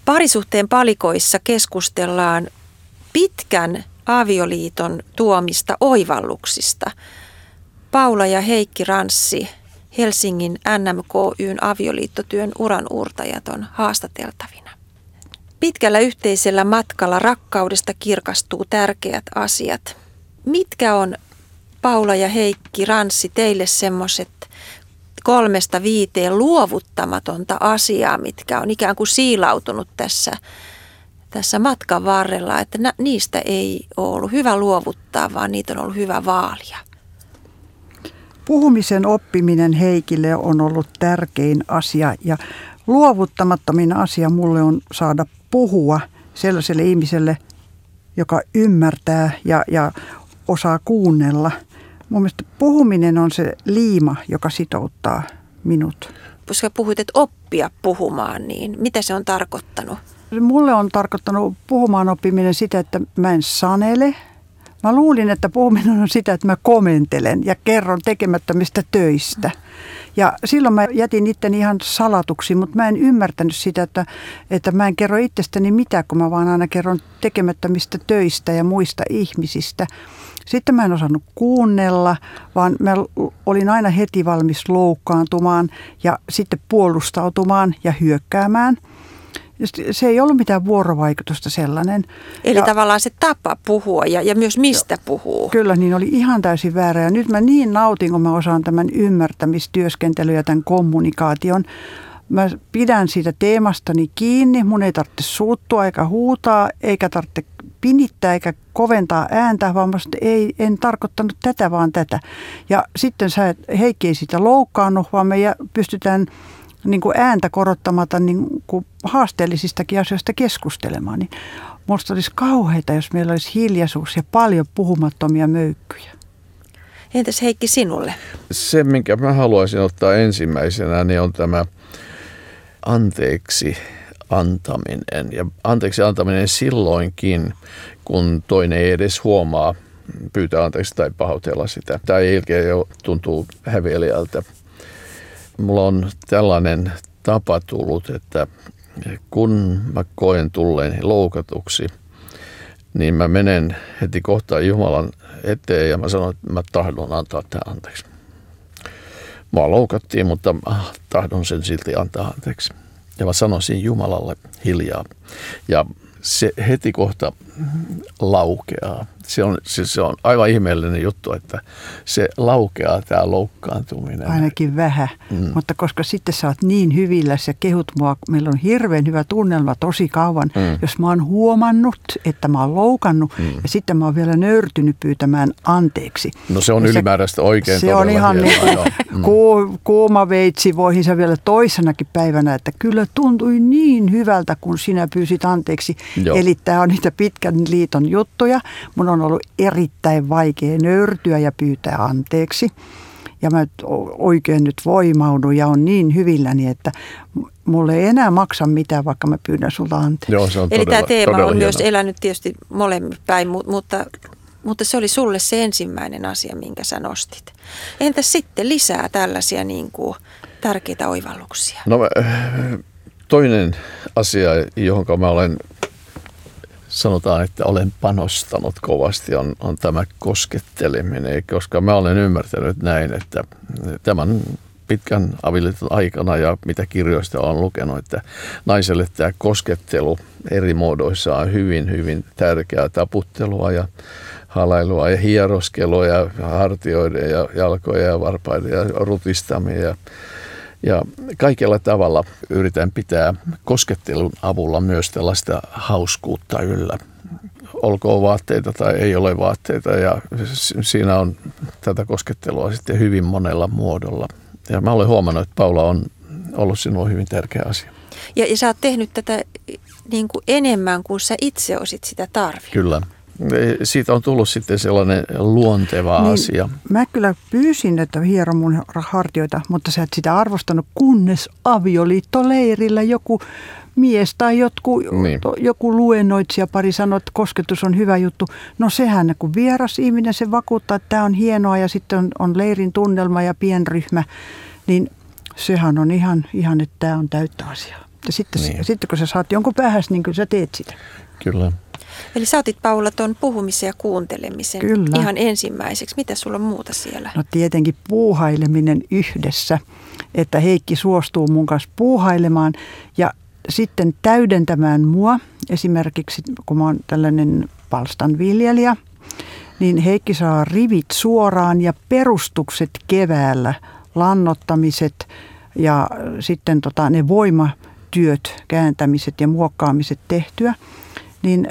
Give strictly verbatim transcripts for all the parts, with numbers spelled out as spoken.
Parisuhteen palikoissa keskustellaan pitkän avioliiton tuomista oivalluksista. Paula ja Heikki Ranssi, Helsingin N M K Y:n avioliittotyön uranuurtajat on haastateltavina. Pitkällä yhteisellä matkalla rakkaudesta kirkastuu tärkeät asiat. Mitkä on, Paula ja Heikki Ranssi, teille semmoiset kolmesta viiteen luovuttamatonta asiaa, mitkä on ikään kuin siilautunut tässä, tässä matkan varrella, että na, niistä ei ole ollut hyvä luovuttaa, vaan niitä on ollut hyvä vaalia? Puhumisen oppiminen Heikille on ollut tärkein asia ja luovuttamattomin asia mulle on saada puhua sellaiselle ihmiselle, joka ymmärtää ja, ja osaa kuunnella. Mun mielestä puhuminen on se liima, joka sitouttaa minut. Koska puhuit, että oppia puhumaan, niin mitä se on tarkoittanut? Mulle on tarkoittanut puhumaan oppiminen sitä, että mä en sanele. Mä luulin, että puhuminen on sitä, että mä komentelen ja kerron tekemättömistä töistä. Ja silloin mä jätin itteni ihan salatuksi, mutta mä en ymmärtänyt sitä, että, että mä en kerro itsestäni mitään, kun mä vaan aina kerron tekemättömistä töistä ja muista ihmisistä. Sitten mä en osannut kuunnella, vaan mä olin aina heti valmis loukkaantumaan ja sitten puolustautumaan ja hyökkäämään. Se ei ollut mitään vuorovaikutusta sellainen. Eli ja, tavallaan se tapa puhua ja, ja myös mistä puhuu. Kyllä, niin oli ihan täysin väärä. Ja nyt mä niin nautin, kun mä osaan tämän ymmärtämistyöskentelyn ja tämän kommunikaation. Mä pidän siitä teemastani kiinni. Mun ei tarvitse suuttua eikä huutaa, eikä tarvitse pinittää eikä koventaa ääntä, vaan mä sanoin, että ei, en tarkoittanut tätä, vaan tätä. Ja sitten sä, Heikki ei sitä loukkaannut, vaan me pystytään niin kuin ääntä korottamatta niin kuin haasteellisistakin asioista keskustelemaan. Niin musta olisi kauheita, jos meillä olisi hiljaisuus ja paljon puhumattomia möykkyjä. Entäs Heikki sinulle? Se, minkä mä haluaisin ottaa ensimmäisenä, niin on tämä anteeksi antaminen. Ja anteeksi antaminen silloinkin, kun toinen ei edes huomaa pyytää anteeksi tai pahoitella sitä. Tai ilkeä jo tuntuu häveliältä. Mulla on tällainen tapa tullut, että kun mä koen tulleeni loukatuksi, niin mä menen heti kohtaan Jumalan eteen ja mä sanon, että mä tahdon antaa tämän anteeksi. Mua loukattiin, mutta tahdon sen silti antaa anteeksi. Ja mä sanoisin Jumalalle hiljaa. Ja se heti kohta laukeaa. Se on, siis se on aivan ihmeellinen juttu, että se laukeaa tämä loukkaantuminen. Ainakin vähän, mm. mutta koska sitten sä oot niin hyvilläs ja kehut mua, meillä on hirveän hyvä tunnelma tosi kauan, mm. jos mä oon huomannut, että mä oon loukannut mm. ja sitten mä oon vielä nöyrtynyt pyytämään anteeksi. No se on ja ylimääräistä oikein. Se on ihan niin kuin ku, kuuma veitsi voihin sä vielä toisenakin päivänä, että kyllä tuntui niin hyvältä, kun sinä pyysit anteeksi. Joo. Eli tää on niitä pitkän liiton juttuja. Mun on ollut erittäin vaikea nöyrtyä ja pyytää anteeksi. Ja mä oikein nyt voimaudun ja on niin hyvilläni, että mulle ei enää maksa mitään, vaikka mä pyydän sulta anteeksi. Joo, se on Eli todella, tämä teema on hieno. myös elänyt tietysti molemmin päin, mutta, mutta se oli sulle se ensimmäinen asia, minkä sä nostit. Entäs sitten lisää tällaisia niin kuin tärkeitä oivalluksia? No toinen asia, johon mä olen... Sanotaan, että olen panostanut kovasti, on, on tämä kosketteleminen, koska mä olen ymmärtänyt näin, että tämän pitkän avioliiton aikana ja mitä kirjoista olen lukenut, että naiselle tämä koskettelu eri muodoissa on hyvin, hyvin tärkeää, taputtelua ja halailua ja hieroskelua ja hartioiden ja jalkoja ja varpaiden ja rutistamia ja Ja kaikella tavalla yritän pitää koskettelun avulla myös tällaista hauskuutta yllä. Olkoon vaatteita tai ei ole vaatteita ja siinä on tätä koskettelua sitten hyvin monella muodolla. Ja mä olen huomannut, että Paula on ollut sinulle hyvin tärkeä asia. Ja, ja sä oot tehnyt tätä niin kuin enemmän kuin sä itse olisit sitä tarvinnut. Kyllä. Siitä on tullut sitten sellainen luonteva niin, asia. Mä kyllä pyysin, että hiero mun hartioita, mutta sä et sitä arvostanut, kunnes avioliittoleirillä joku mies tai jotku, niin. joku luennoitsija pari sanoi, että kosketus on hyvä juttu. No sehän, kun vieras ihminen se vakuuttaa, että tämä on hienoa ja sitten on, on leirin tunnelma ja pienryhmä, niin sehän on ihan, ihan että tämä on täyttä asiaa. Ja sitten, Niin. sitten kun sä saat jonkun päähäs, niin kyllä sä teet sitä. Kyllä. Eli sä otit, Paula, tuon puhumisen ja kuuntelemisen Kyllä. ihan ensimmäiseksi. Mitä sulla on muuta siellä? No tietenkin puuhaileminen yhdessä, että Heikki suostuu mun kanssa puuhailemaan ja sitten täydentämään mua. Esimerkiksi kun mä oon tällainen palstanviljelijä, niin Heikki saa rivit suoraan ja perustukset keväällä, lannottamiset ja sitten tota, ne voimatyöt, kääntämiset ja muokkaamiset tehtyä. Niin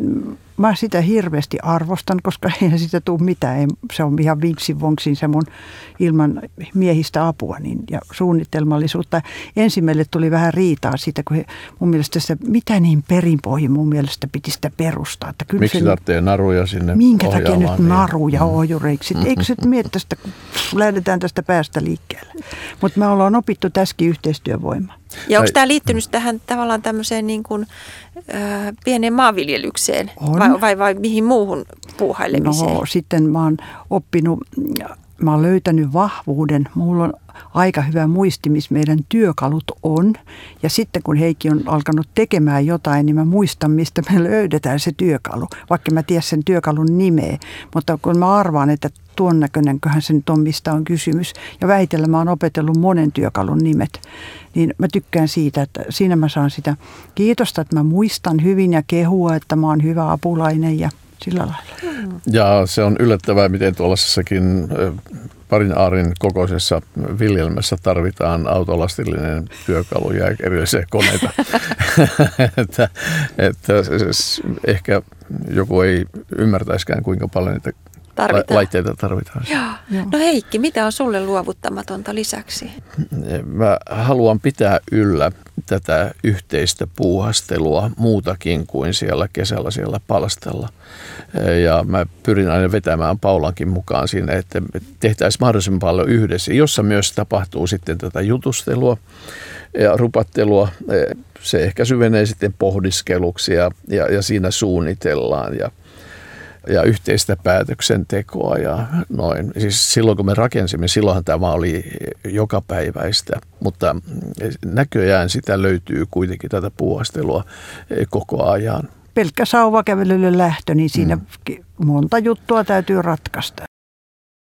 mä sitä hirveästi arvostan, koska ei sitä tule mitään. Se on ihan vinksin vonksin se mun ilman miehistä apua niin, ja suunnitelmallisuutta. Ensin meille tuli vähän riitaa siitä, kun he, mun mielestä se, mitä niin perinpohjin mun mielestä piti sitä perustaa. Että kyllä Miksi se, tarvitsee naruja sinne minkä takia nyt niin? naruja ohjureiksi? Mm. Eikö se miettä sitä, kun lähdetään tästä päästä liikkeelle. Mutta me ollaan opittu tässäkin yhteistyövoimaa. Ja onko tämä liittynyt tähän tavallaan tämmöiseen niin kuin, äh, pieneen maanviljelykseen vai, vai, vai mihin muuhun puuhailemiseen? No sitten mä oon oppinut, mä oon löytänyt vahvuuden. Mulla on aika hyvä muisti, missä meidän työkalut on. Ja sitten kun Heikki on alkanut tekemään jotain, niin mä muistan, mistä me löydetään se työkalu. Vaikka mä tiedän sen työkalun nimeä. Mutta kun mä arvaan, että tuon näköinenköhän se nyt on, mistä on kysymys. Ja väitellä mä oon opetellut monen työkalun nimet. Niin mä tykkään siitä, että siinä mä saan sitä kiitosta, että mä muistan hyvin ja kehua, että mä oon hyvä apulainen ja sillä lailla. Ja se on yllättävää, miten tuollaisessakin parin aarin kokoisessa viljelmässä tarvitaan autolastillinen työkalu ja erillisiä koneita. että, että ehkä joku ei ymmärtäisikään, kuinka paljon niitä tarvitaan. laitteita tarvitaan. Joo. No Heikki, mitä on sulle luovuttamatonta lisäksi? Mä haluan pitää yllä tätä yhteistä puuhastelua muutakin kuin siellä kesällä siellä palstalla. Ja mä pyrin aina vetämään Paulankin mukaan siinä, että tehtäisiin mahdollisimman paljon yhdessä, jossa myös tapahtuu sitten tätä jutustelua ja rupattelua. Se ehkä syvenee sitten pohdiskeluksi ja, ja, ja siinä suunnitellaan ja ja yhteistä päätöksentekoa ja noin. Siis silloin kun me rakensimme, silloinhan tämä oli jokapäiväistä, mutta näköjään sitä löytyy kuitenkin tätä puuhastelua koko ajan. Pelkkä sauvakävelylle lähtö, niin siinä mm. monta juttua täytyy ratkaista.